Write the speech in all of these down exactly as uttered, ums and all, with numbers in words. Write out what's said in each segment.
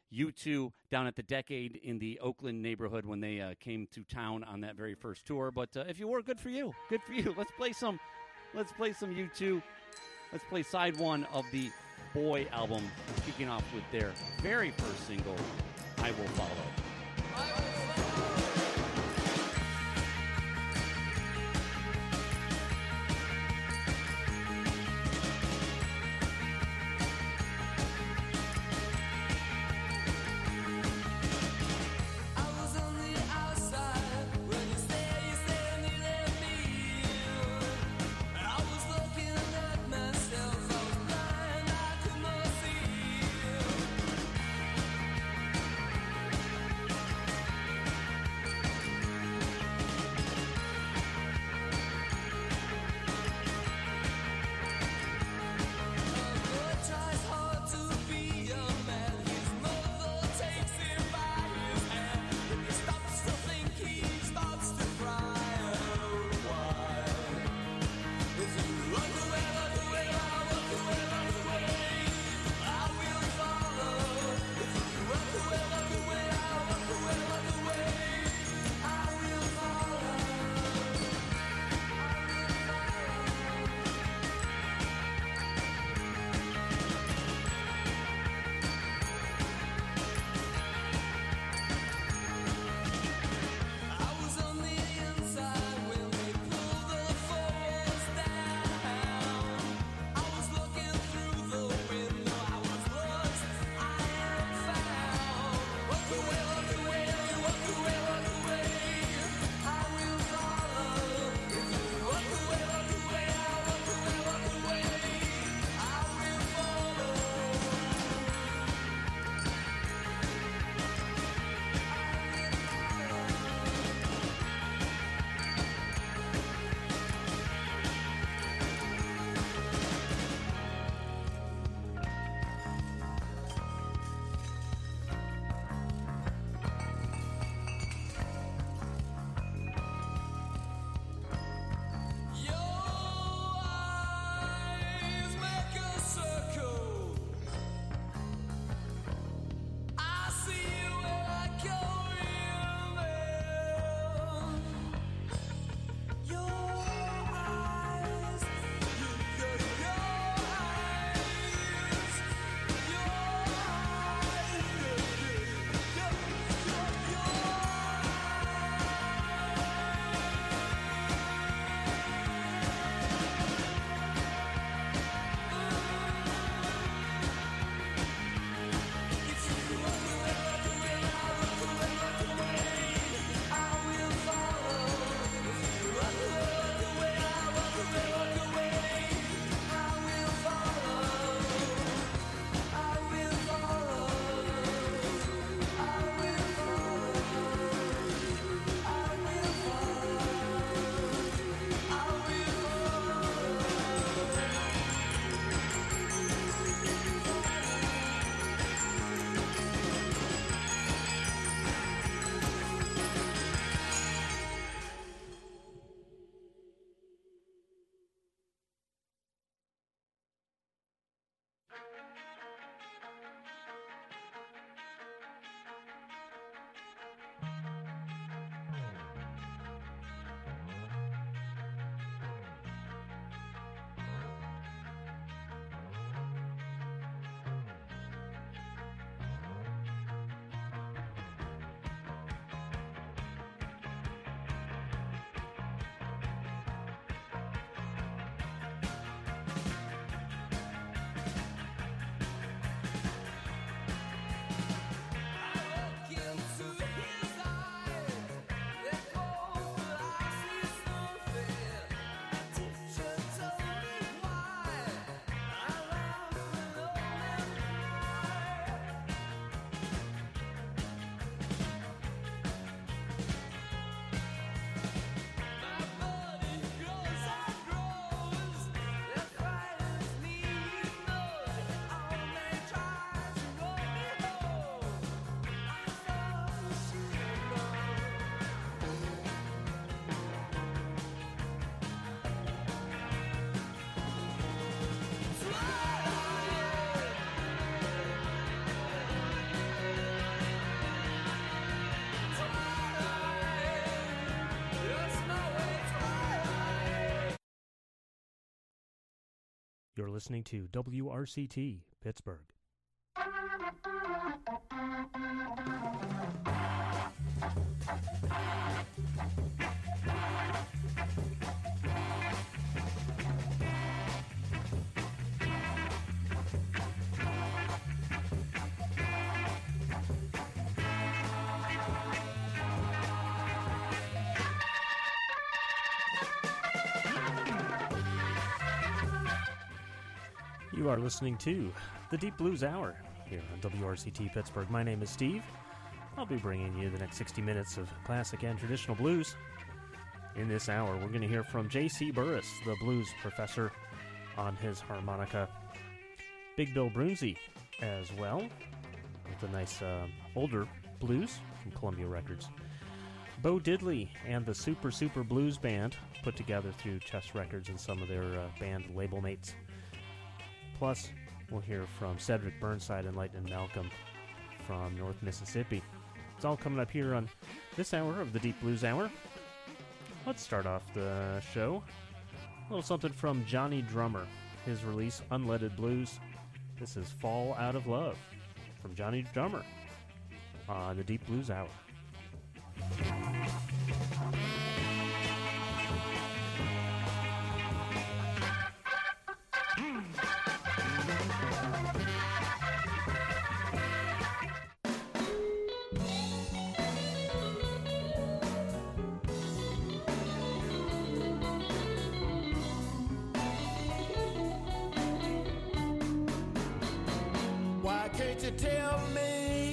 U two down at the Decade in the Oakland neighborhood when they uh, came to town on that very first tour. But uh, if you were, good for you. Good for you. Let's play some. Let's play some U two. Let's play side one of the Boy album, kicking off with their very first single, I Will Follow. I will You're listening to W R C T, Pittsburgh. You are listening to the Deep Blues Hour here on W R C T Pittsburgh. My name is Steve. I'll be bringing you the next sixty minutes of classic and traditional blues. In this hour, we're going to hear from J C Burris, the blues professor, on his harmonica. Big Bill Broonzy as well, with a nice uh, older blues from Columbia Records. Bo Diddley and the Super Super Blues Band, put together through Chess Records and some of their uh, band label mates. Plus, we'll hear from Cedric Burnside and Lightnin' Malcolm from North Mississippi. It's all coming up here on this hour of the Deep Blues Hour. Let's start off the show. A little something from Johnny Drummer. His release, Unleaded Blues. This is Fall Out of Love from Johnny Drummer on the Deep Blues Hour. Can't you tell me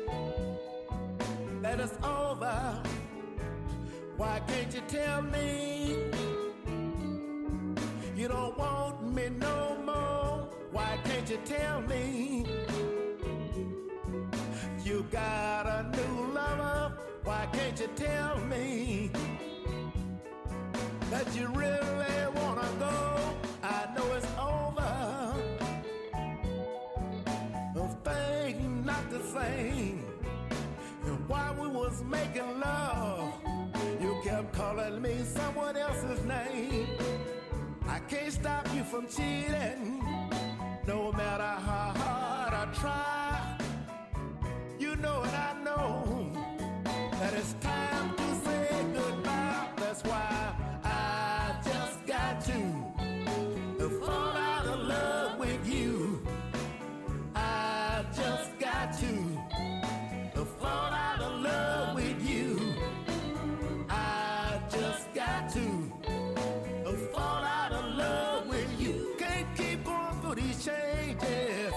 that it's over? Why can't you tell me you don't want me no more? Why can't you tell me you got a new lover? Why can't you tell me that you really wanna go? I know it's over. Things not the same. And while we was making love, you kept calling me someone else's name. I can't stop you from cheating, no matter how hard I try. You know and I know that it's time to say goodbye. That's why I just got to fall out of love with you. I just got to fall out of love with you. I just got to fall out of love with you. Can't keep going through these changes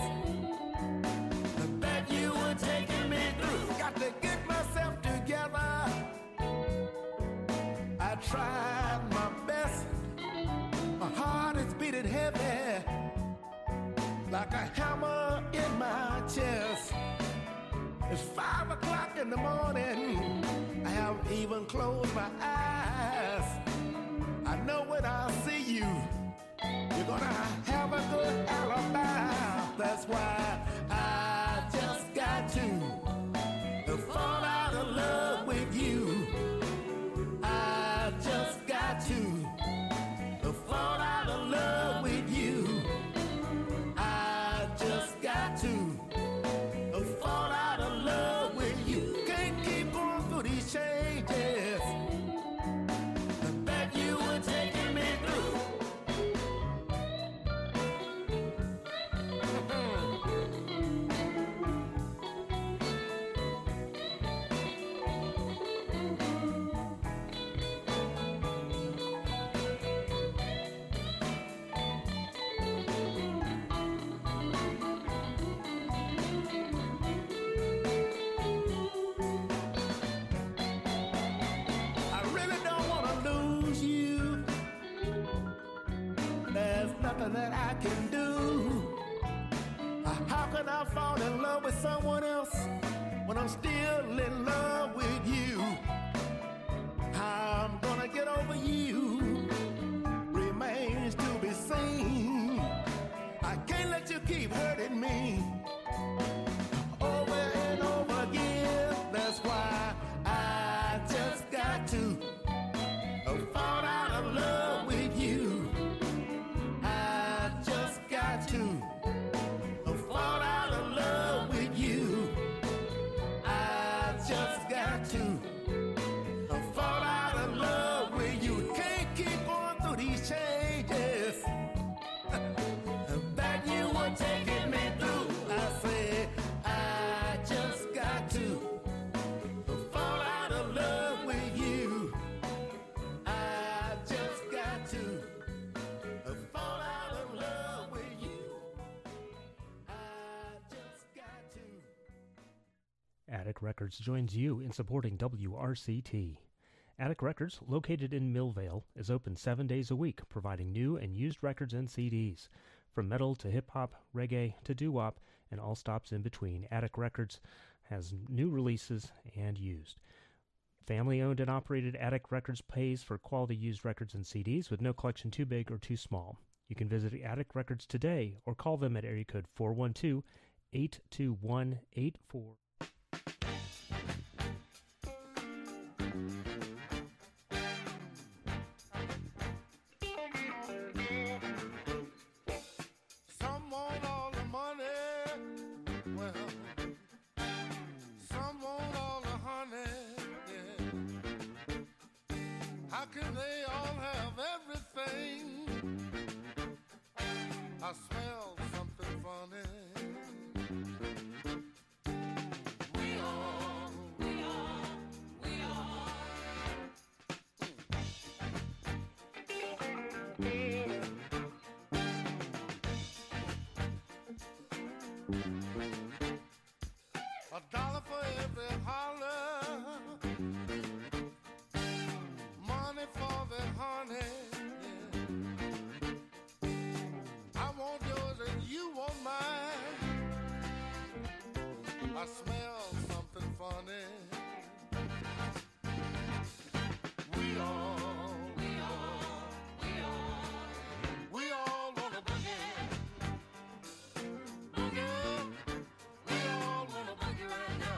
that you were taking me through. Got to get myself together. I tried my best. My heart is beating heavy, like a hammer in my chest. It's five o'clock in the morning. I haven't even closed my eyes. I know when I see you, you're gonna have a good alibi. That's why I just got to fall out of love with you. I just got to fall out of love with you. I just got to fall out of love with you. Can't keep going through these changes that you were taking me through. That I can do. How can I fall in love with someone else when I'm still in love with you? How I'm gonna get over you remains to be seen. I can't let you keep hurting me over and over again. That's why I just got to fall out of love with you. I just Attic Records joins you in supporting W R C T. Attic Records, located in Millvale, is open seven days a week, providing new and used records and C Ds. From metal to hip-hop, reggae to doo-wop, and all stops in between, Attic Records has new releases and used. Family-owned and operated Attic Records pays for quality used records and C Ds with no collection too big or too small. You can visit Attic Records today or call them at area code four one two, eight two one, eight four. I smell something funny. We all, we all, we all, we all wanna boogie. Boogie. We all wanna boogie right now.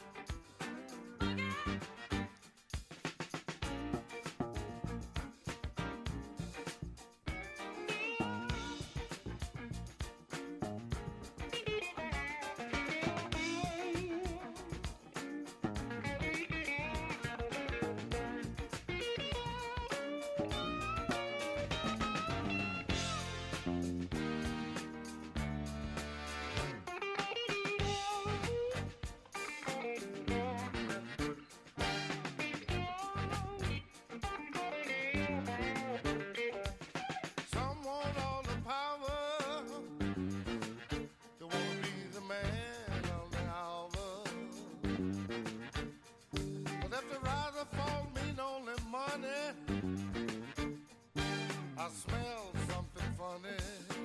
I smell something funny.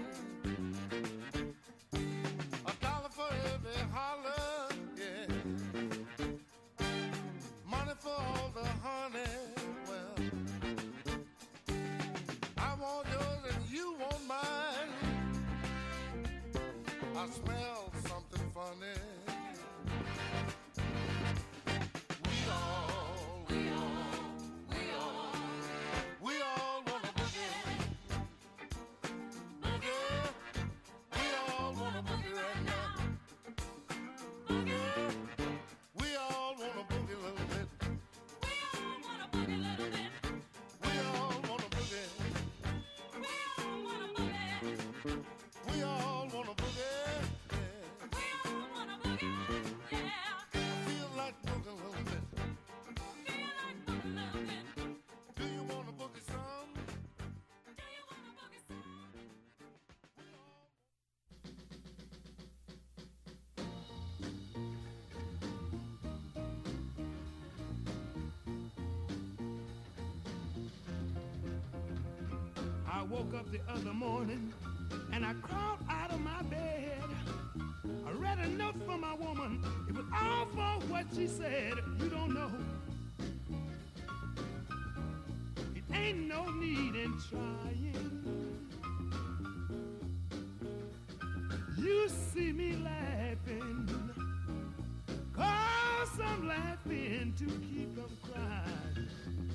A dollar for every holler, yeah. Money for all the honey. Well, I want yours and you want mine. I smell something funny. We all, we all, we all, we all wanna boogie. Boogie. We all wanna boogie right now. Boogie. We all wanna boogie a little bit. We all wanna boogie a little bit. We all wanna boogie. We all wanna boogie. We all wanna boogie. We all wanna boogie. Yeah. I feel like boogie a little bit. Feel like boogie a little bit. Do you wanna boogie some? Do you wanna boogie some? I woke up the other morning and I crawled out of my bed. I read a note from my woman. It was all for what she said. You don't know. It ain't no need in trying. You see me laughing, 'cause I'm laughing to keep from crying.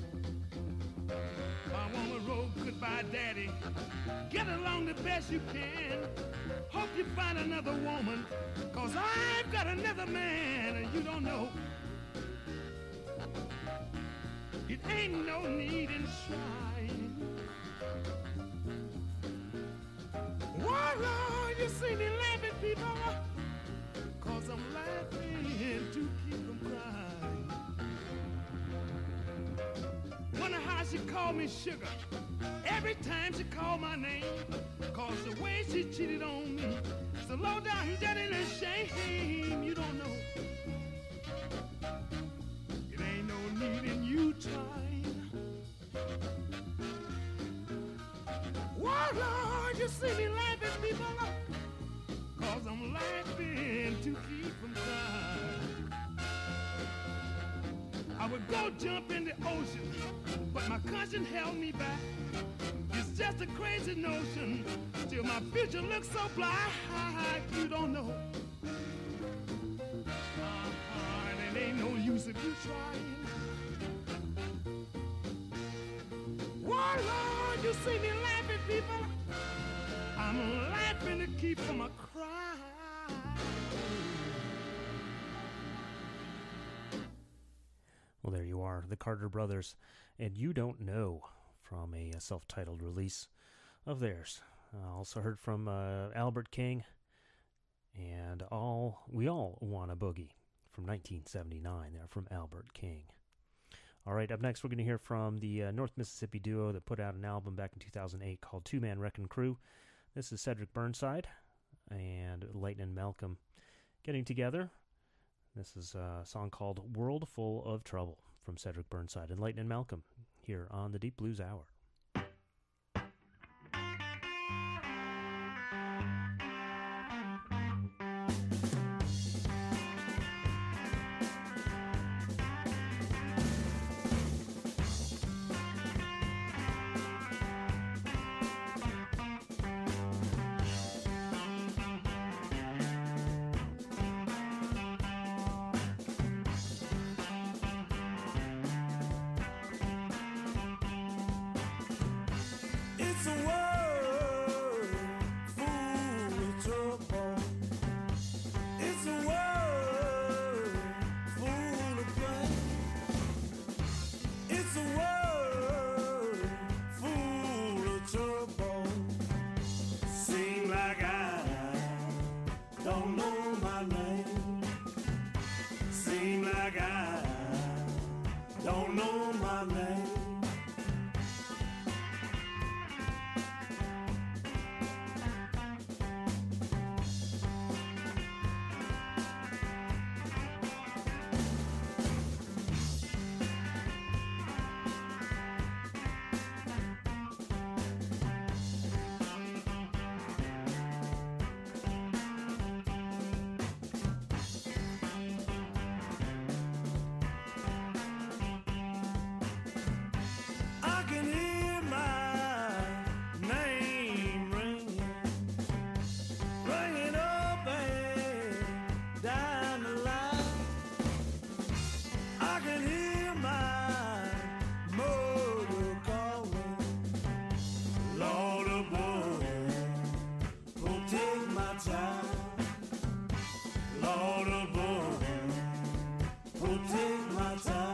My woman wrote, goodbye, daddy. Get along the best you can. Hope you find another woman, 'cause I've got another man, and you don't know. It ain't no need in trying. Whoa, Lord, you see me laughing, people, 'cause I'm laughing to keep from crying. Wonder how she called me sugar every time she called my name, 'cause the way she cheated on me, so low down, dirty, and shame, you don't know. Why, Lord, you see me laughing, people, cause I'm laughing to keep from crying. I would go jump in the ocean, but my conscience held me back. It's just a crazy notion, still my future looks so black. You don't know. Uh-huh, and it ain't no use if you trying. Why, Lord, you see me laughing, people. I'm laughing to keep from a cry. Well, there you are, the Carter Brothers, and You Don't Know, from a, uh self-titled release of theirs. Uh, also heard from uh, Albert King, and all We All Want a Boogie, from nineteen seventy-nine, there from Albert King. All right, up next we're going to hear from the uh, North Mississippi duo that put out an album back in two thousand eight called Two Man Wrecking Crew. This is Cedric Burnside and Lightnin' Malcolm getting together. This is a song called World Full of Trouble from Cedric Burnside and Lightnin' Malcolm here on the Deep Blues Hour. It's a world full of trouble. It's a world full of pain. It's a world full of trouble. Seem like I don't know my name. Seem like I don't know my name. I can hear my name ringing, ringing up and down the line. I can hear my mother calling, Lord above, protect my child. Lord above, protect my child.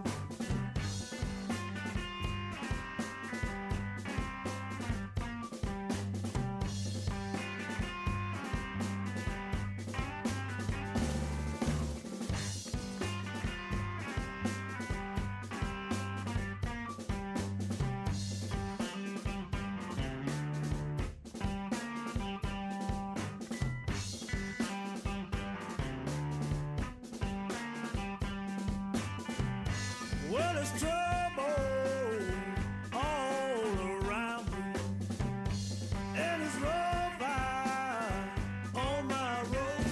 Well, there's trouble all around me, and it's rough out on my road.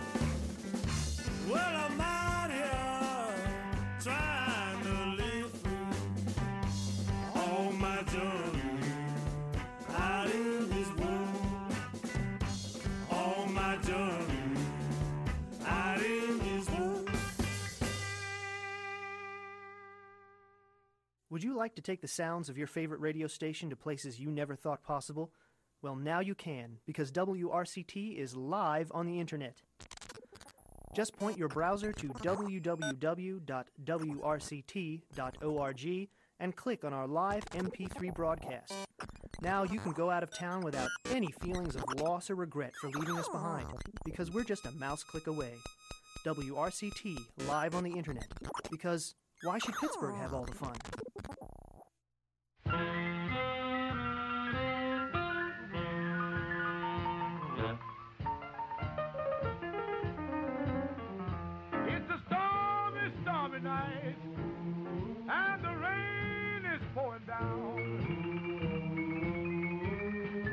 Well, I'm out here trying to live free on my journey out in this world. On my journey out in this world. Would you like to take the sounds of your favorite radio station to places you never thought possible? Well, now you can, because W R C T is live on the internet. Just point your browser to w w w dot w r c t dot org and click on our live M P three broadcast. Now you can go out of town without any feelings of loss or regret for leaving us behind, because we're just a mouse click away. W R C T live on the internet, because why should Pittsburgh have all the fun? It's a stormy, stormy night, and the rain is pouring down.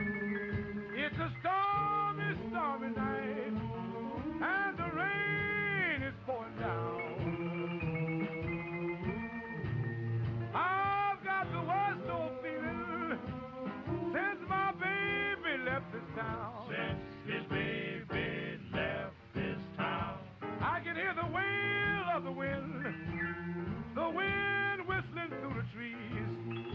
hear the wail of the wind, the wind whistling through the trees.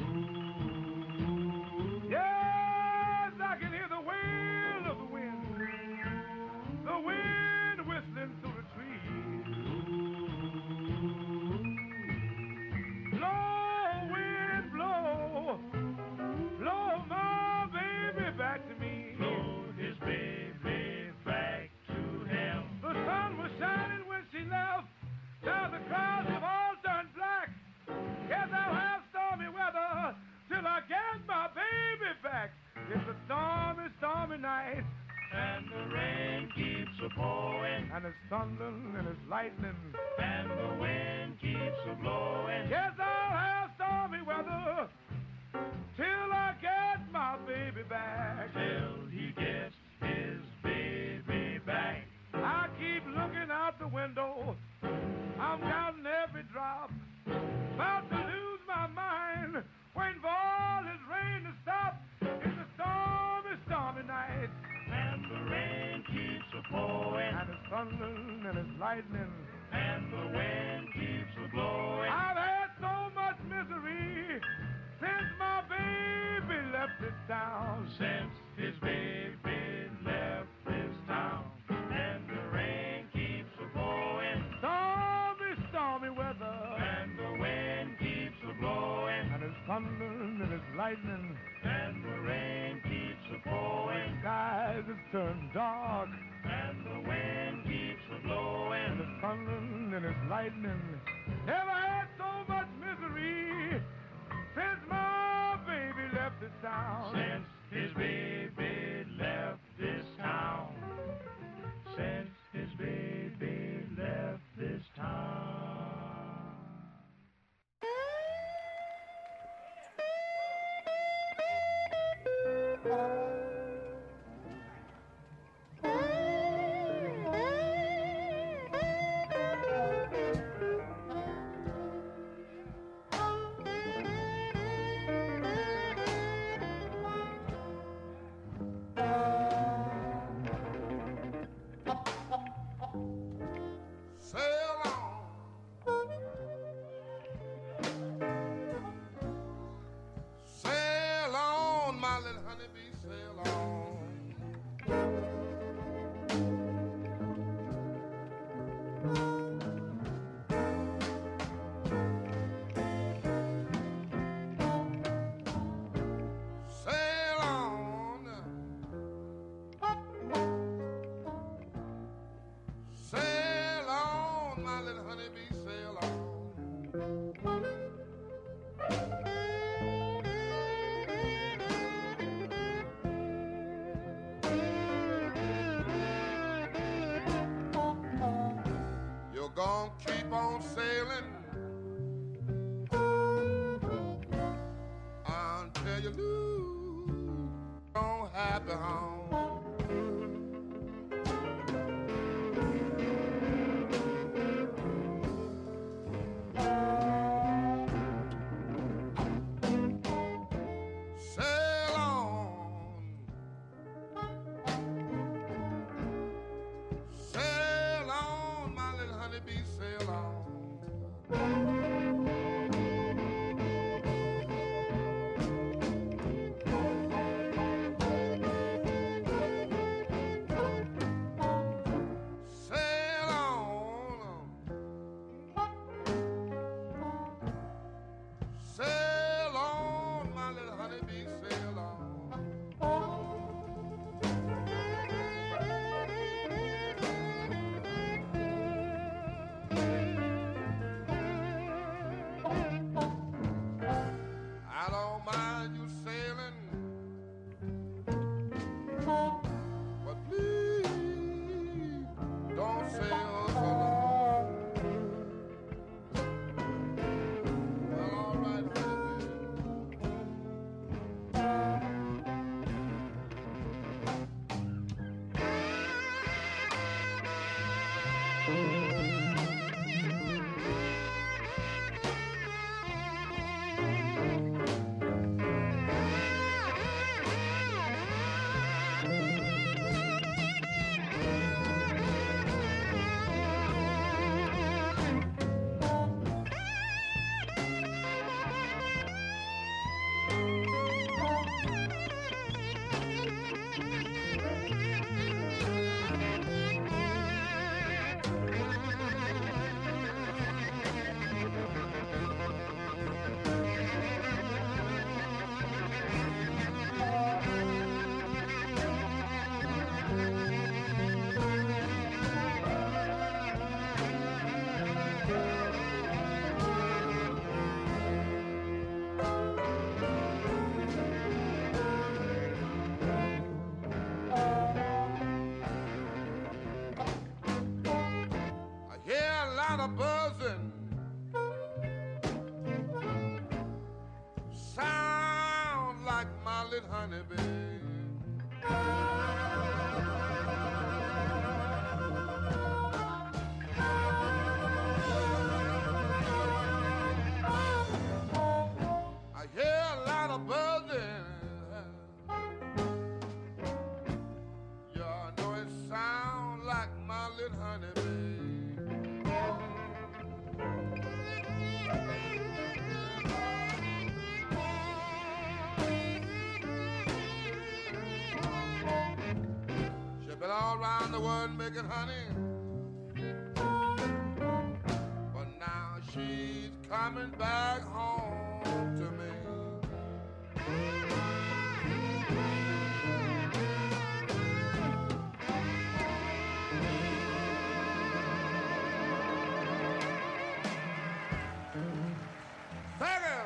Yes, I can hear the wail of the wind, the wind whistling through the trees. Blow, wind, blow, blow my baby back to me. Blow his baby back to him. The sun was shining when she left. Now the clouds have all turned black. Yes, I'll have stormy weather till I get my baby back. It's a stormy, stormy night. And the rain keeps a pouring. And it's thundering and it's lightning. And the wind keeps a blowing. Yes, I'll have stormy weather till I get my baby back. Till he gets his baby back. I keep looking out the window. I'm counting every drop. About to lose my mind. Waiting for all this rain to stop. It's a stormy, stormy night. And the rain keeps a pouring. And it's thundering and it's lightning. And the wind keeps a blowing. I've had so much misery since my baby left this town. Since his baby left this town. And the rain keeps a blowing. Stormy, stormy weather. And the wind keeps a blowing. And it's thundering and it's lightning. And the rain keeps a pouring. Skies have turned dark. And the wind keeps a And blowing. it's thundering and it's lightning. Never had so much misery since my baby left this town. Since his baby left this town. Since his baby left this town. Sail on. Sail on, my little honeybee, sail on. Sail on. Sail on, my little honeybee, sail on. You're gonna keep on sailing until you lose your happy home. Sail on. Sail on, my little honeybee, sail on. lot of buzzing. Sound like my little honeybee. I hear a lot of buzzing. Yeah, I know it sound like my little honeybee. She been all around the world making honey, but now she's coming back home to me. Thank you.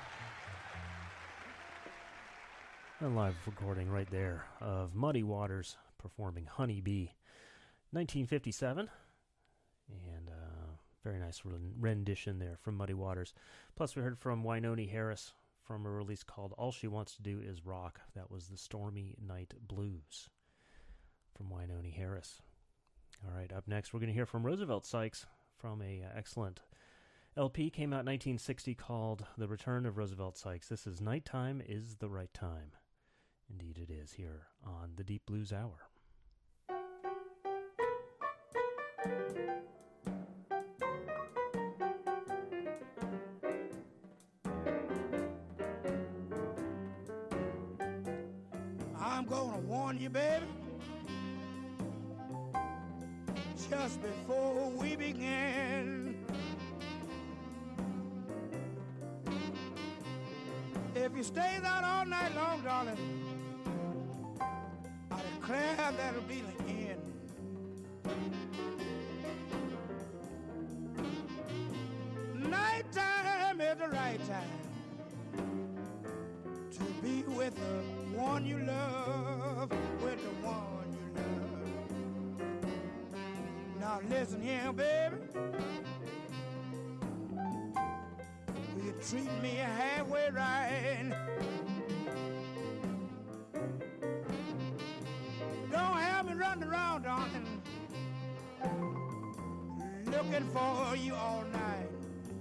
A live recording right there of Muddy Waters performing Honey Bee, nineteen fifty-seven, and uh, very nice ren- rendition there from Muddy Waters. Plus, we heard from Wynonie Harris from a release called All She Wants to Do Is Rock. That was the Stormy Night Blues from Wynonie Harris. All right, up next, we're going to hear from Roosevelt Sykes from a uh, excellent L P, came out in nineteen sixty, called The Return of Roosevelt Sykes. This is Nighttime is the Right Time. Indeed it is, here on the Deep Blues Hour. I'm gonna warn you, baby, just before we begin. If you stay out all night long, darling, I declare that'll be the end. Nighttime is the right time to be with the one you love, with the one you love. Now listen here, baby. You treat me halfway right. Don't have me running around, darling, looking for you all night.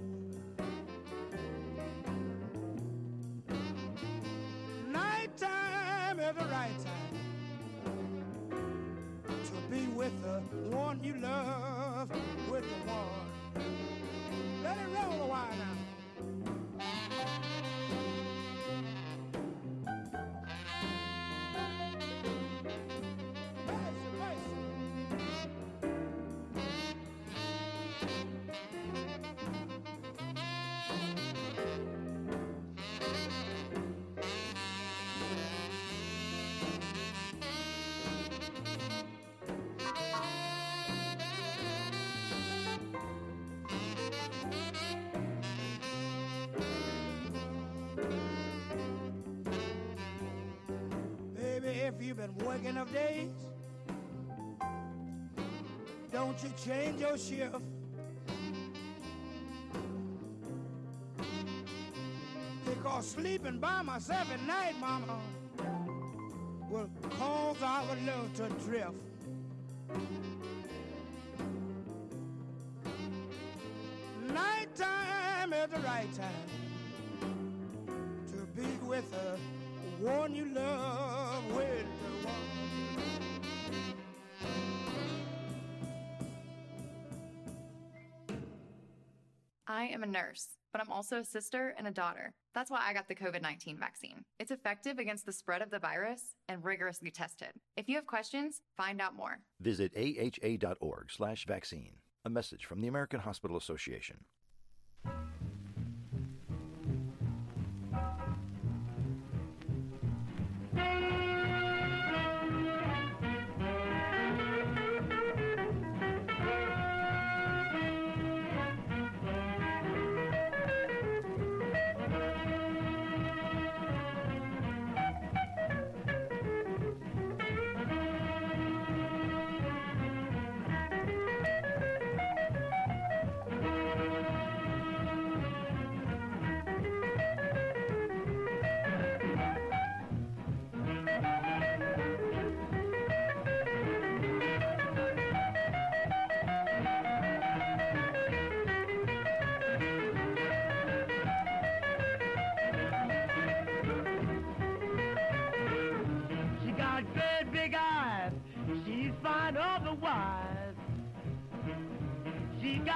Nighttime is the right time to be with the one you love, with the one. Let it roll a while now. If you've been working of days, don't you change your shift. Because sleeping by myself at night, mama, will cause our love to drift. Nighttime is the right time to be with the one you love, with the one. I am a nurse, but I'm also a sister and a daughter. That's why I got the COVID nineteen vaccine. It's effective against the spread of the virus and rigorously tested. If you have questions, find out more. Visit aha.org slash vaccine. A message from the American Hospital Association.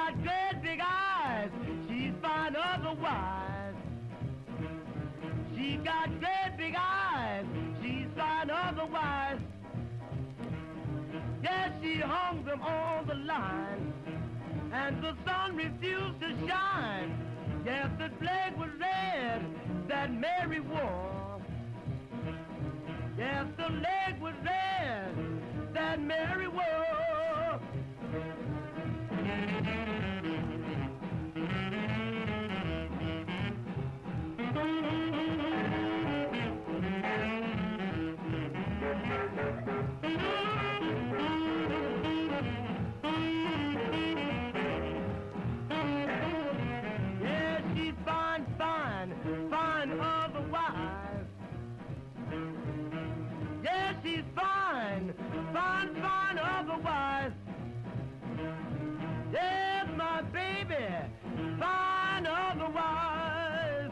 got great big eyes. She's fine otherwise. She got great big eyes. She's fine otherwise. Yes, she hung them on the line, and the sun refused to shine. Yes, the flag was red that Mary wore. Yes, the leg was red that Mary wore. Yes, she's fine, fine, fine otherwise. Yes, she's fine, fine, fine otherwise. Yes, my baby, fine otherwise.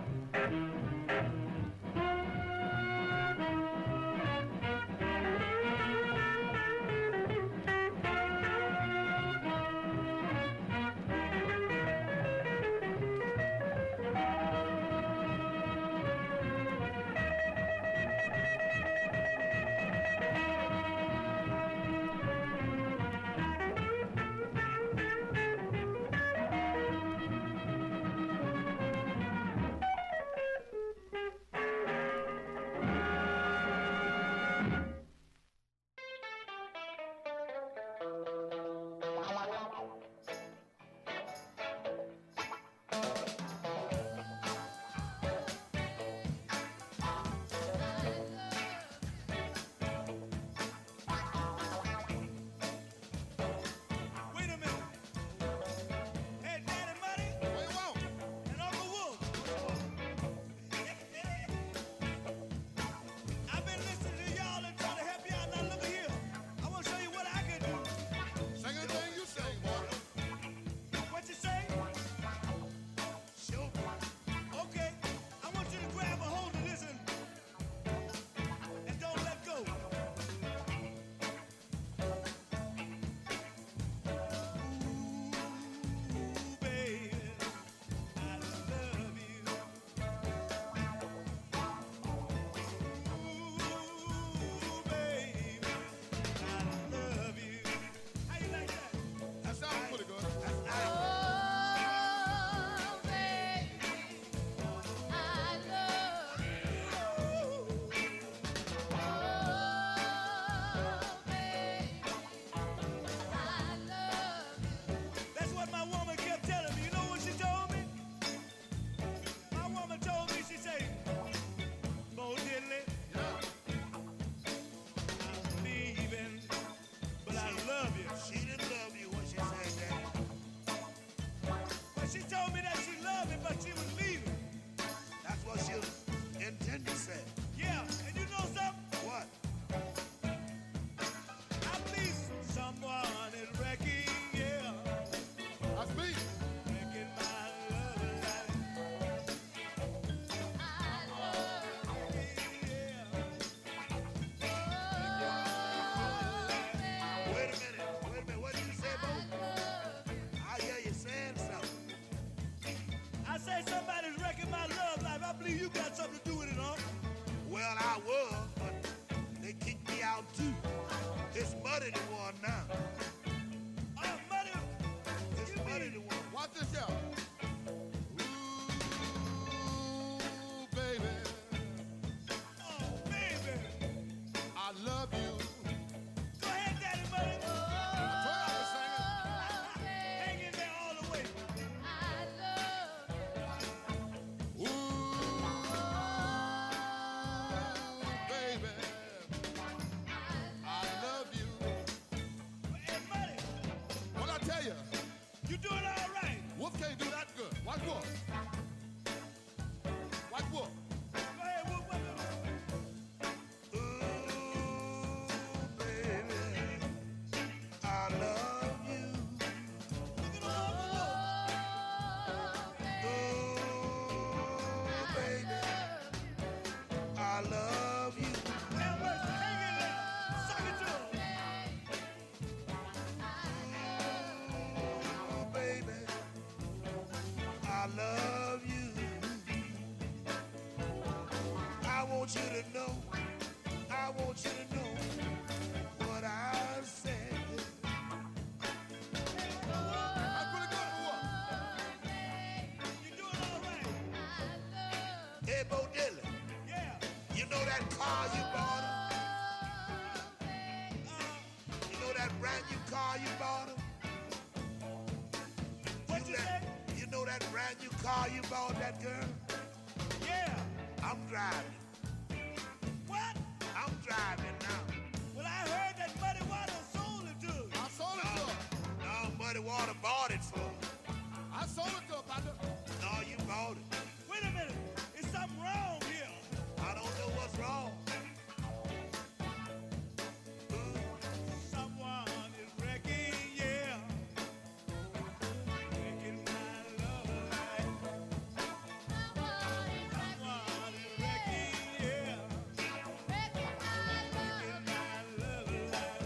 Baby. I love you. I want you to know, I want you to know what I said. That's pretty good, boy. You doing all right? Hey, Bo Diddley. Yeah. You know that car you bought him? You know that brand new car you bought him? What you, you say? You know that brand new car you bought that girl? Yeah. I'm driving. What? I'm driving now. Well, I heard that Muddy Water sold it to you. I sold it to her. No, Muddy Water bought it for her. I sold it to her, partner. No, you bought it. Wait a minute. Is something wrong here? I don't know what's wrong. Someone is wrecking, yeah. Wrecking my love life. Someone is wrecking, yeah. Wrecking my love life.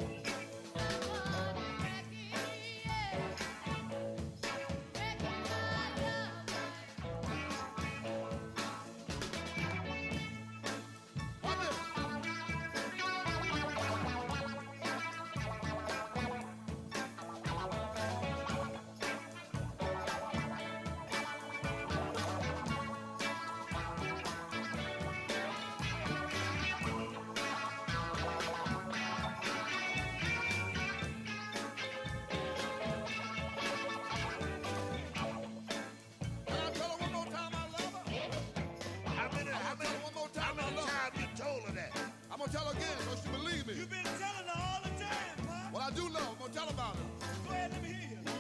How many, how many, one more time, how many times you told her that? I'm gonna tell her again so she believe me. You've been telling her all the time, Pop. Well, I do know. I'm gonna tell her about it. Go ahead, let me hear you.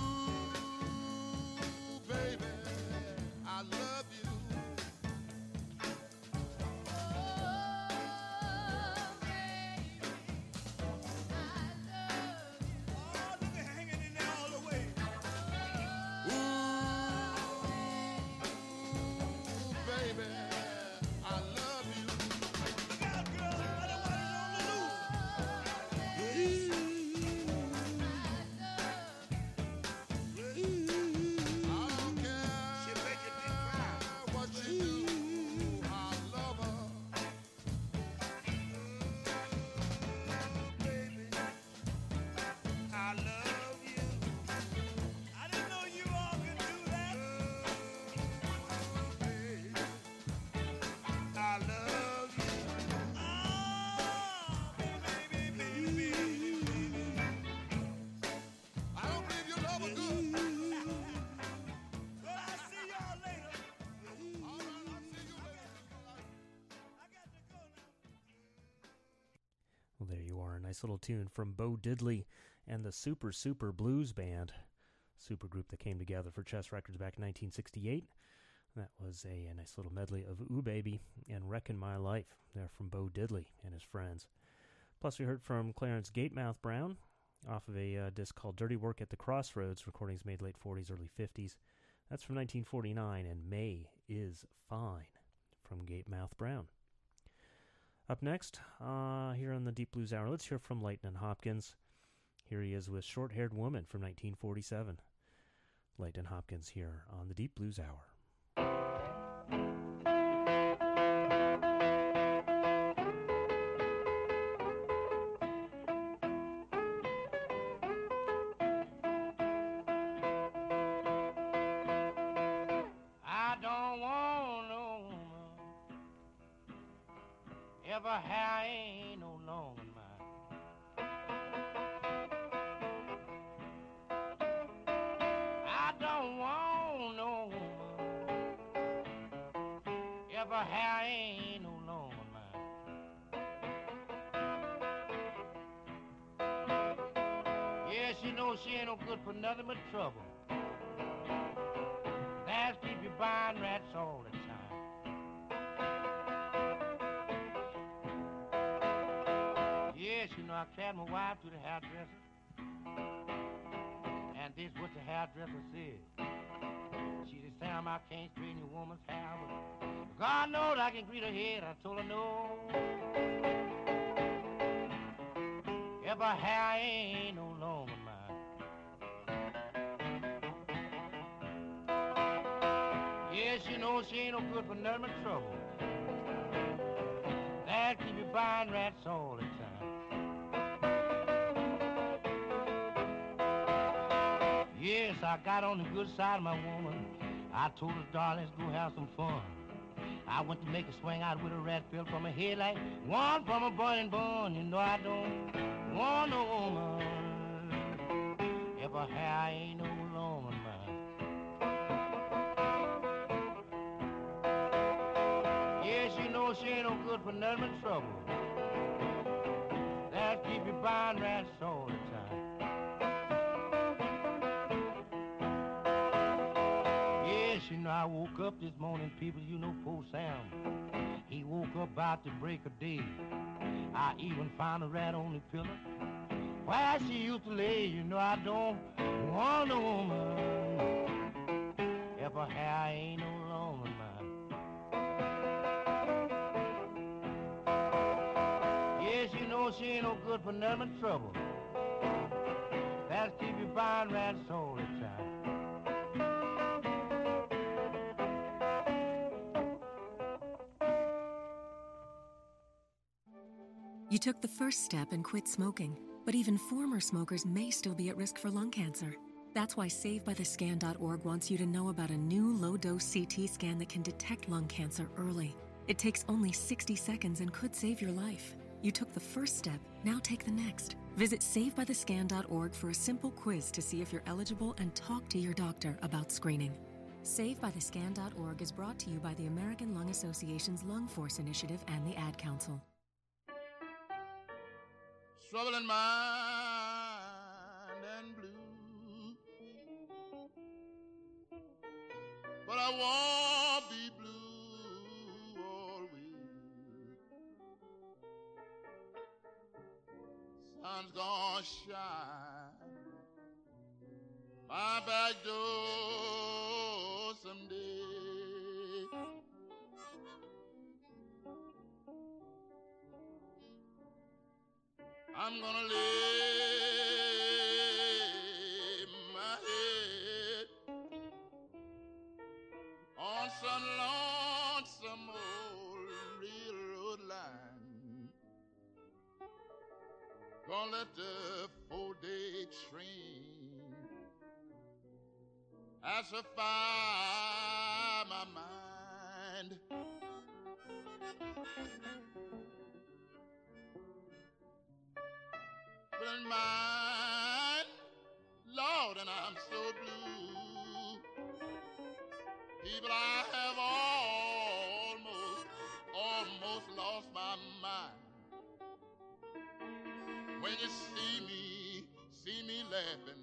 Ooh, baby, I love you. Oh, look at hanging in there all the way. Ooh, baby, I love you. Look out, girl. Muddy Water's on the loose. I don't care. She making me cry. What she do, I love her. Baby, I love you. I didn't know you all could do that. Baby, I love you. Oh, baby, baby, baby, baby. I don't believe you love her good. Well, I'll see y'all later. All right, I'll see you later. I got to go now. Well, there you are. A nice little tune from Bo Diddley and the Super Super Blues Band, super group that came together for Chess Records back in nineteen sixty-eight. That was a, a nice little medley of Ooh Baby and Wreckin' My Life there from Bo Diddley and his friends. Plus, we heard from Clarence Gatemouth Brown off of a uh, disc called Dirty Work at the Crossroads, recordings made late forties, early fifties. That's from nineteen forty-nine, and May is Fine from Gatemouth Brown. Up next, uh, here on the Deep Blues Hour, let's hear from Leighton Hopkins. Here he is with Short Haired Woman from nineteen forty-seven. Leighton Hopkins here on the Deep Blues Hour. I don't want no woman. If her hair ain't no longer mine. I don't want no woman. If her hair ain't no longer mine. Yes, you know she ain't no good for nothing but trouble. That's keep you buying rats all the time. Yes, you know I carried my wife to the hairdresser, and this what the hairdresser said. She said, Sam, I can't straighten your woman's hair, but God knows I can greet her head. I told her no. If her hair ain't no longer mine. Yes, you know she ain't no good for none of my trouble. That keep you buying rats all the time. Yes, I got on the good side of my woman. I told her, darling, let's go have some fun. I went to make a swing out with a rat fell from her head like one from a boiling bun. You know I don't want no woman if her hair ain't no longer mine. Yes, you know she ain't no good for none of my trouble. That keep you buying rats all the time. Yes, you know I woke up this morning, people, you know poor Sam. He woke up about the break of day. I even found a rat on the pillow where she used to lay. You know I don't want a woman if her hair ain't no longer mine. Yes, you know she ain't no good for none of my trouble. That'll keep you buying rats all the time. You took the first step and quit smoking, but even former smokers may still be at risk for lung cancer. That's why Save By The Scan dot org wants you to know about a new low-dose C T scan that can detect lung cancer early. It takes only sixty seconds and could save your life. You took the first step, now take the next. Visit Save By The Scan dot org for a simple quiz to see if you're eligible and talk to your doctor about screening. Save By The Scan dot org is brought to you by the American Lung Association's Lung Force Initiative and the Ad Council. Trouble in mind and blue, but I won't be blue always. Sun's gonna shine my back door someday. I'm gonna lay my head on some lonesome old railroad line. Gonna let the four-day train pacify my mind. But in mine, Lord, and I'm so blue. People, I have almost, almost lost my mind. When you see me, see me laughing,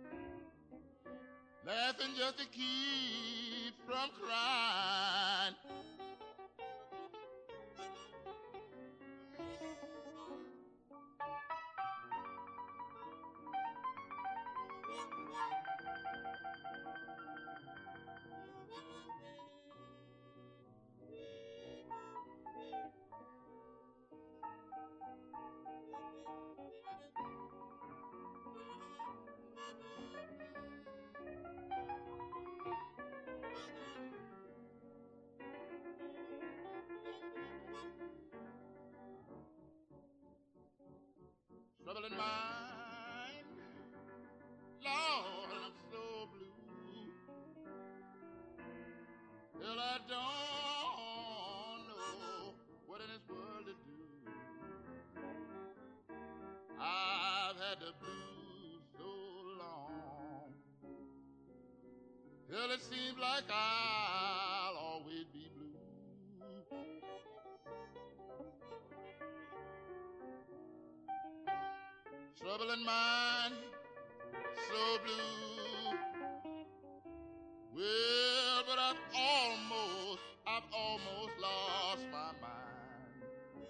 laughing just to keep from crying. Trouble in mind, Lord, I'm so blue. Till I don't know what in this world to do. I've had the blues so long, till it seems like I'll always be blue. Trouble in mind, so blue. Well, but I've almost, I've almost lost my mind.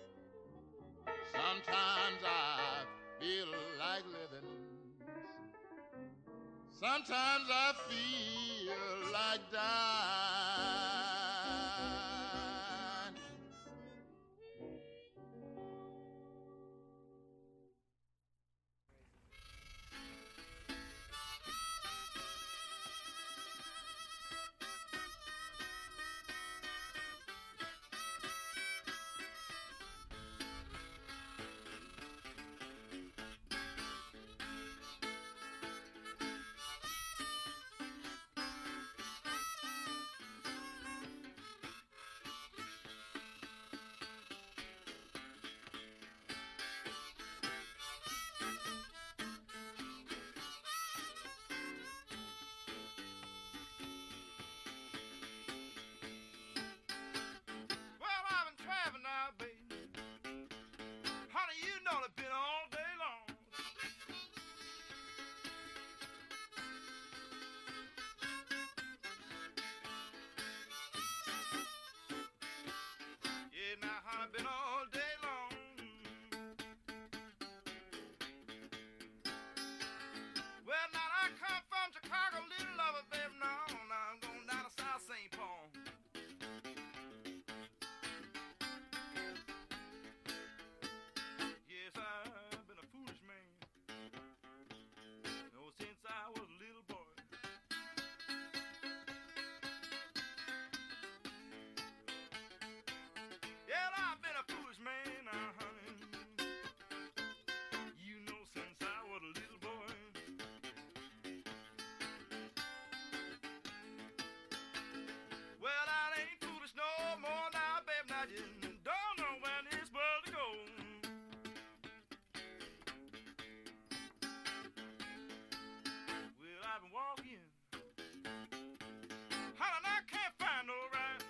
Sometimes I feel like living. Sometimes I feel like dying. I've been all day long. Well, now I come from Chicago, little lover, baby, now, now I'm going down to South Saint Paul. Yes, I've been a foolish man. Oh, since I was a little boy. Yeah, I've been a foolish man, now, honey. You know, since I was a little boy. Well, I ain't foolish no more now, baby. Now you don't know where this world to go. Well, I've been walking, honey, and I can't find no ride.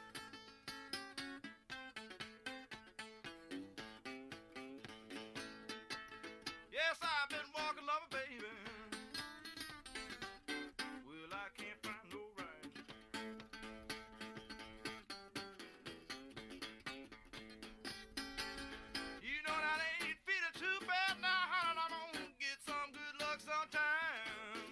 Yes, I've been walking, lover, baby. Well, I can't find no ride. You know that ain't feeling too bad now, honey. I'm gonna get some good luck sometime.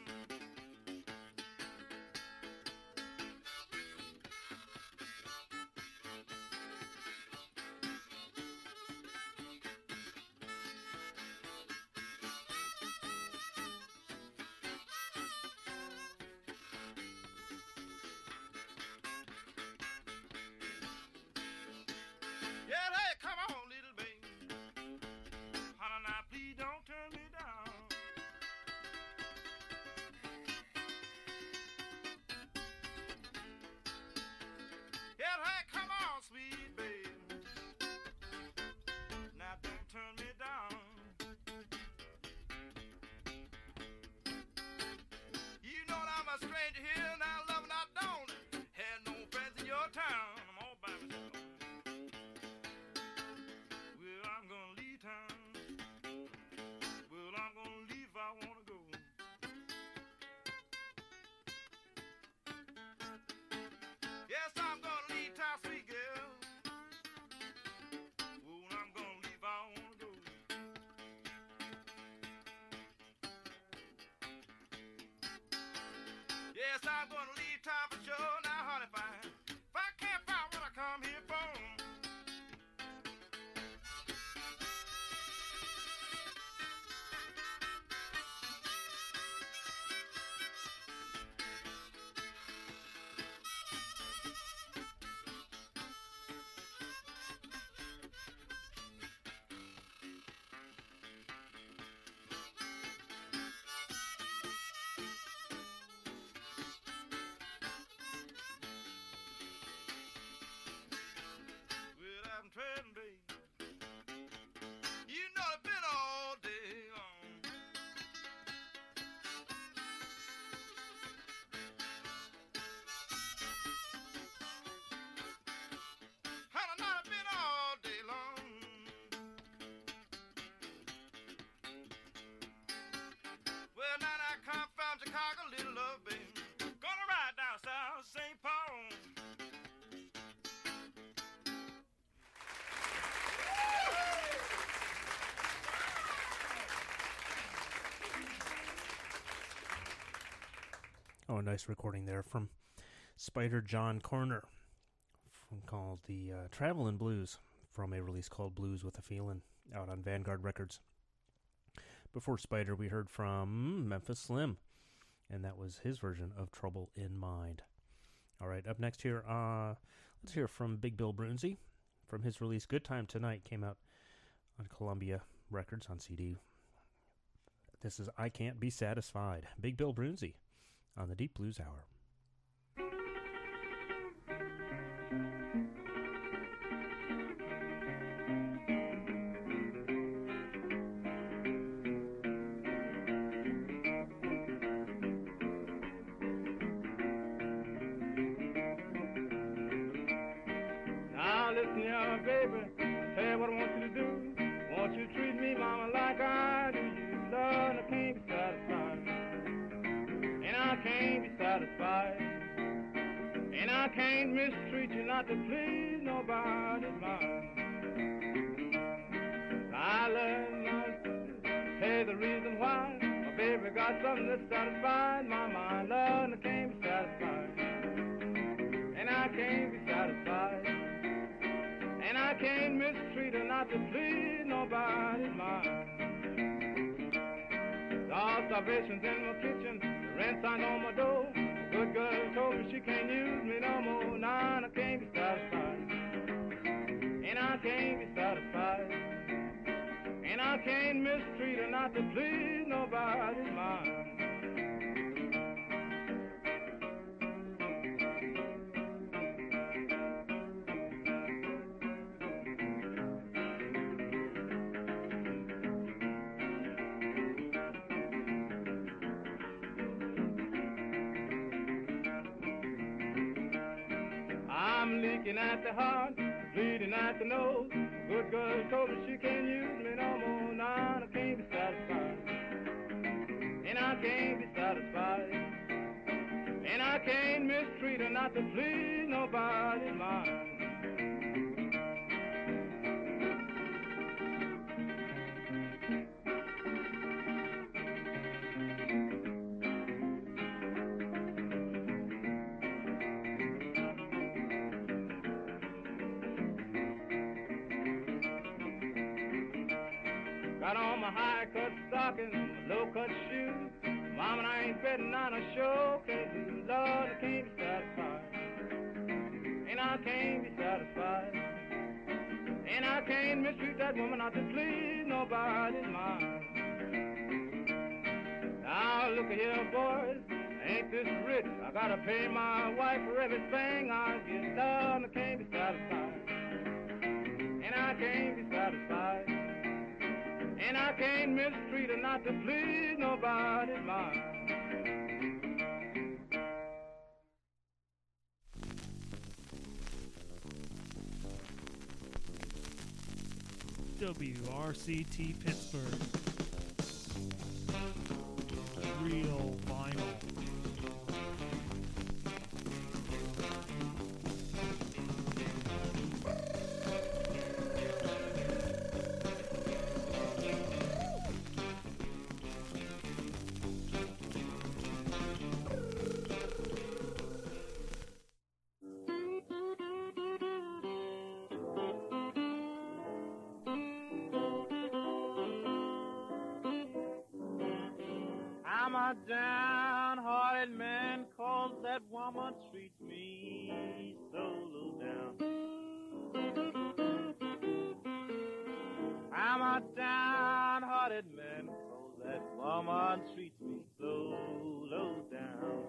Yeah, hey, come on, little baby. Honey, now please don't turn me down. Yeah, hey, come on, sweet baby. Now don't turn me down. You know that I'm a stranger here, now loving I don't have no friends in your town. I'm all by myself. Well, I'm gonna leave town. Well, I'm gonna leave if I wanna go. Yes, I'm gonna leave town, sweet girl. Well, I'm gonna leave if I wanna go. Yes, I'm gonna leave town for sure. Now, honey, if I, if I can't find what I come here for. Well, I'm trading, baby. You know it's been all day long. Honey, now it's been all day long. Well, now I come from Chicago, little love, baby. Gonna ride down South Saint Paul. Oh, a nice recording there from Spider John Corner, from, called the uh, Travelin' Blues, from a release called Blues with a Feelin', out on Vanguard Records. Before Spider, we heard from Memphis Slim, and that was his version of Trouble in Mind. All right, up next here, uh, let's hear from Big Bill Broonzy, from his release Good Time Tonight, came out on Columbia Records on C D. This is I Can't Be Satisfied. Big Bill Broonzy on the Deep Blues Hour. Now listen here, baby, tell you what I want you to do. Want you to treat me, mama, like I do. You love, and I can't be satisfied. And I can't be satisfied. And I can't mistreat you not to please nobody's mind. I learned my hey the reason why my baby got something that satisfies my mind. Love, I can't be satisfied, and I can't be satisfied, and I can't mistreat her not to please nobody's mind. The observations in my kitchen, the rent sign on my door. The good girl told me she can't use me no more. Nah, I can't be satisfied, and I can't be satisfied, and I can't mistreat her not to please nobody's mind. I'm leaking at the heart, bleeding at the nose. Good girl told me she can't use me no more. Nah, I can't be satisfied, and I can't be satisfied, and I can't mistreat her not to please nobody's mind. Got on my high-cut stockings, low-cut shoes. Mama, I ain't betting on a show, 'cause Lord, I can't be satisfied, and I can't be satisfied, and I can't mistreat that woman not to please nobody's mind. Now look here, boys, ain't this rich? I gotta pay my wife for everything I get. Lord, I can't be satisfied, and I can't be satisfied, and I can't mistreat her not to please nobody's mind. W R C T Pittsburgh. Real vinyl. I'm a downhearted man, 'cause that woman treats me so low down. I'm a downhearted man, 'cause that woman treats me so low down.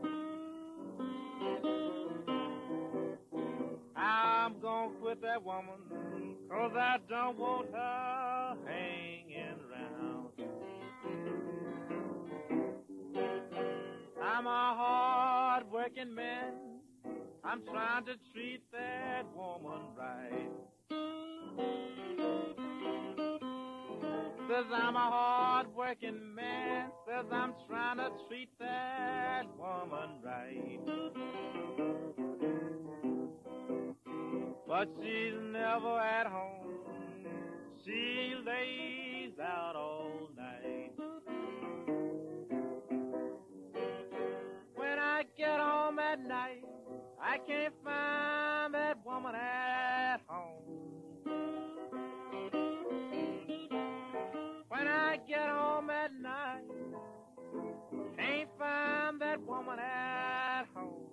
I'm gonna quit that woman, 'cause I don't want her hanging around. I'm a hard-working man. I'm trying to treat that woman right. Says I'm a hard-working man. Says I'm trying to treat that woman right. But she's never at home. She lays out all night. When I get home at night, I can't find that woman at home. When I get home at night, can't find that woman at home.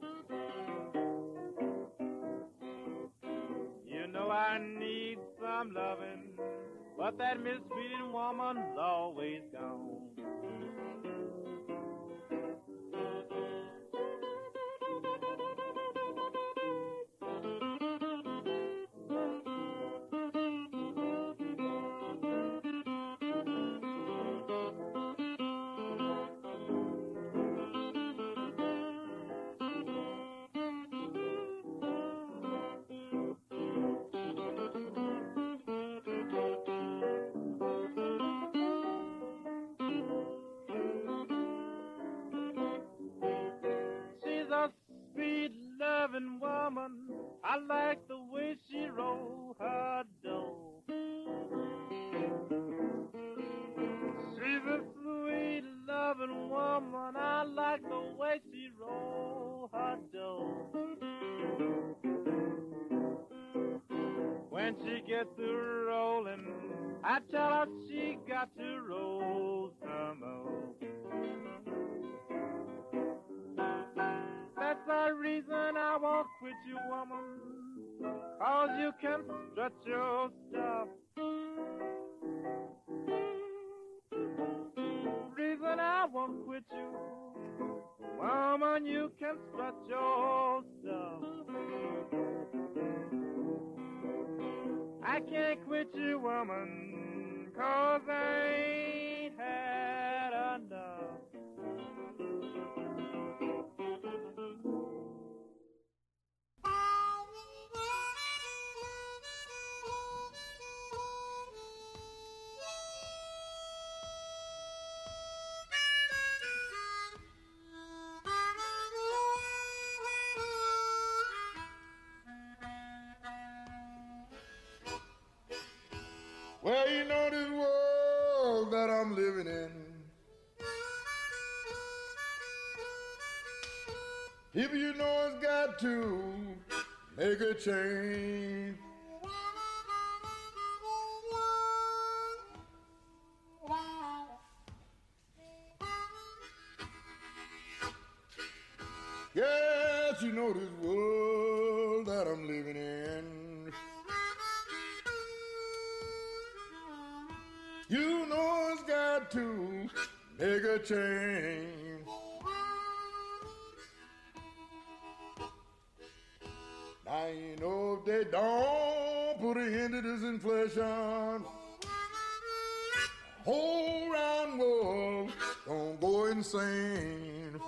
You know I need some loving, but that mistreating woman's always gone. I like the way she roll her dough. way she roll her dough. When she gets to rolling, I tell her she got to roll some more. That's the reason I won't quit you, woman, 'cause you can strut your stuff. Reason I won't quit you, woman, you can strut your stuff. I can't quit you, woman, 'cause I ain't had enough. Well, you know this world that I'm living in. People, you know, has got to make a change. Yes, you know this world that I'm living in. You know it's got to make a change. Now you know if they don't put an end to this inflation, whole round world gonna go insane.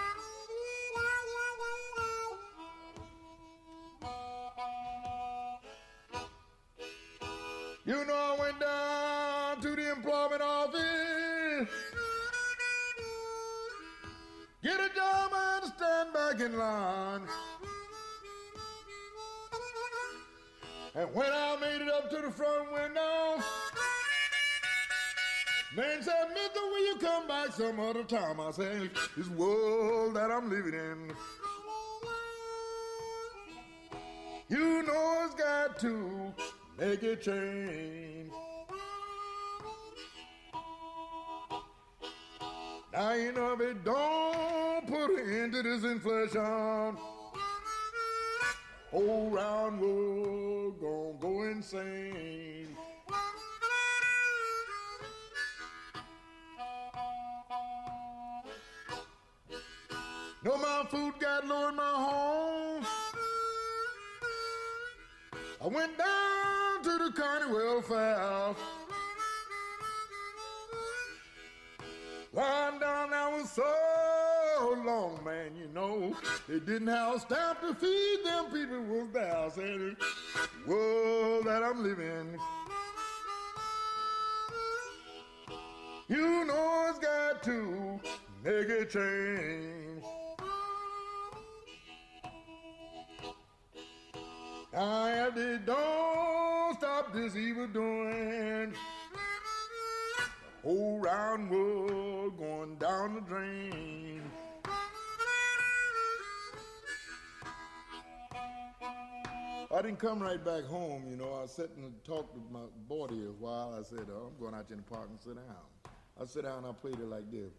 You know I went down to the employment office, get a job and stand back in line. And when I made it up to the front window, man said, "Mister, will you come back some other time?" I said, "This world that I'm living in, you know it's got to make a change." Now you know if it don't put an end to this inflation, whole round world gonna go insane. No, my food got low in my home. I went down to the county welfare. Lying down there was so long, man, you know. They didn't have a stamp to feed them people was there. I said, "The world that I'm living, you know it's got to make a change." Now if they don't stop this evil doing, the whole round world going down the drain. I didn't come right back home, you know. I sat and talked with my boy here a while. I said, oh, I'm going out in the park and sit down. I sit down and I played it like this.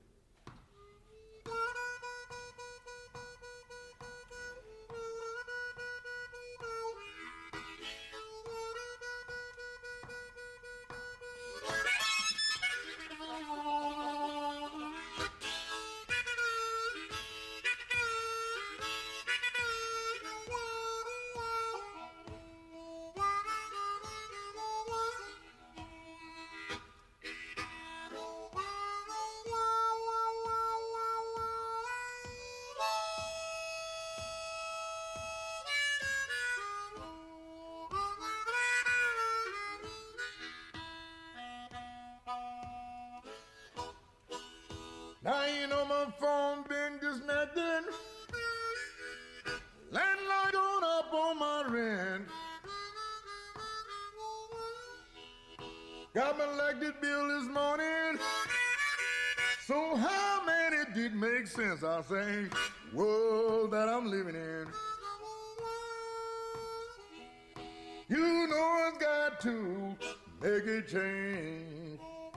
Now you know my phone been disconnected. Landlord going up on my rent. Got my electric bill this morning. So how many it didn't make sense. I say, world that I'm living in. You know it's got to make a change.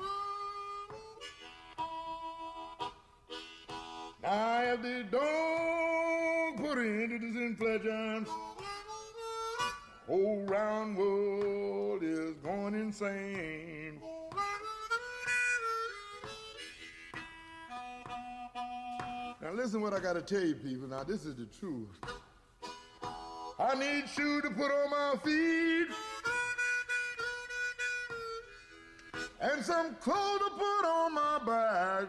Now if they don't put an end to this inflation, whole round world is going insane. Now listen what I gotta tell you people. Now this is the truth. I need shoes to put on my feet and some clothes to put on my back.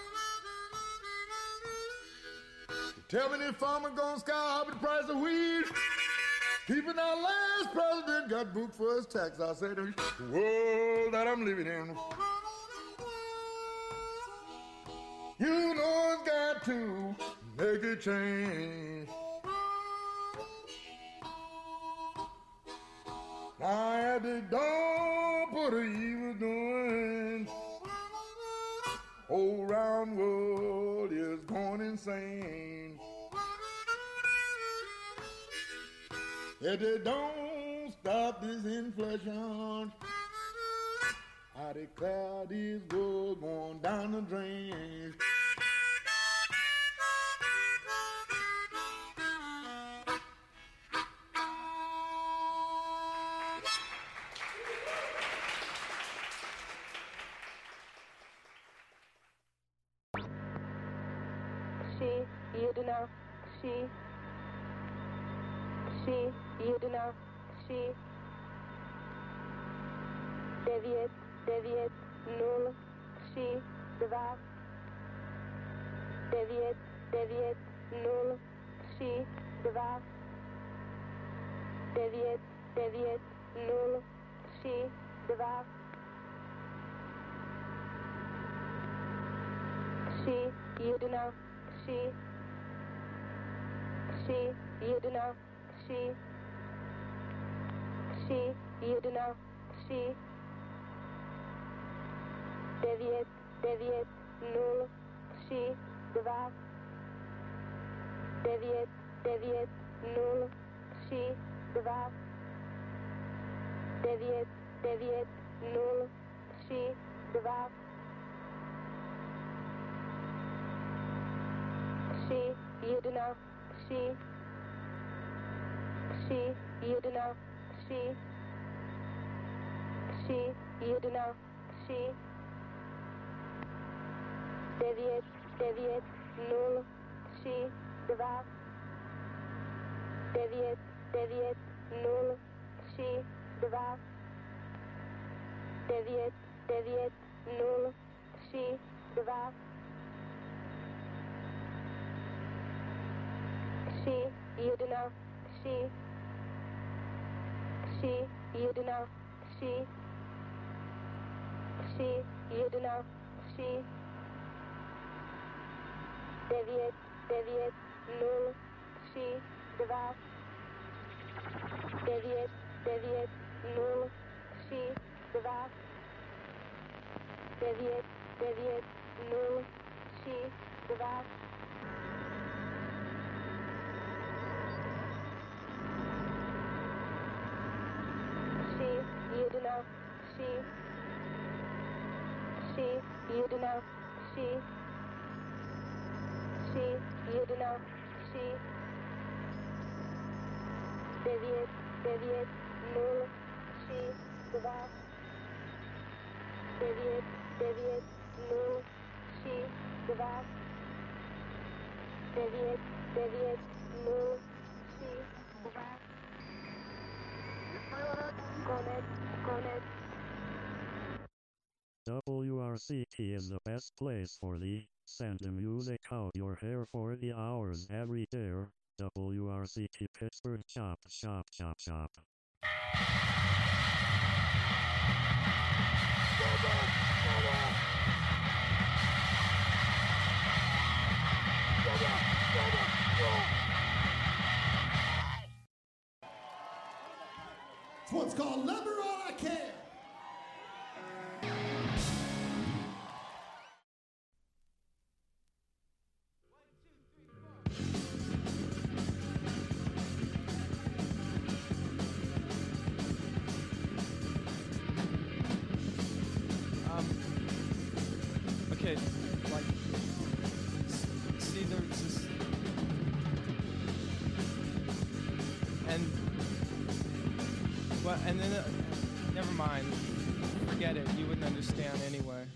Tell me if farmer gonna sky high with the price of wheat. Even our last president got booked for his tax. I say the world that I'm living in. You know it's got to make a change. Now if they don't put a evil doing, whole round world is going insane. If they don't stop this inflation, I declare this world going down the drain. She, you do know, she, she, you do know, she, девять, девять, ноль, she, два, девять, девять, ноль, she, два, девять, девять, ноль, she, два, she, you do know, she, she, you do know, she, she, you do know, she, девять, девять, ноль, she, два, девять, девять, ноль, she, два, девять, девять, ноль, she, два, she, you do know, she, she, you do know, she, she, you do know, she, девять, девять, ноль, she, два, девять, девять, ноль, she, два, девять, девять, ноль, she, два, she, you do know, she, she, you do know, she, she, you do know, she, девять, девять, ноль, she, два, девять, девять, ноль, she, два, девять, девять, ноль, she, два. She, you do know, she, she, you do know, she, she, you do know, she, девять, девять, ноль, she, два, девять, девять, ноль, she, два, девять, девять, ноль, she, два. Connect, connect. W R C T is the best place for the send the music out your hair forty hours every day. W R C T Pittsburgh Shop Shop Shop Shop. It's what's called Number All I Can. And well, and then uh, never mind. Forget it. You wouldn't understand anyway.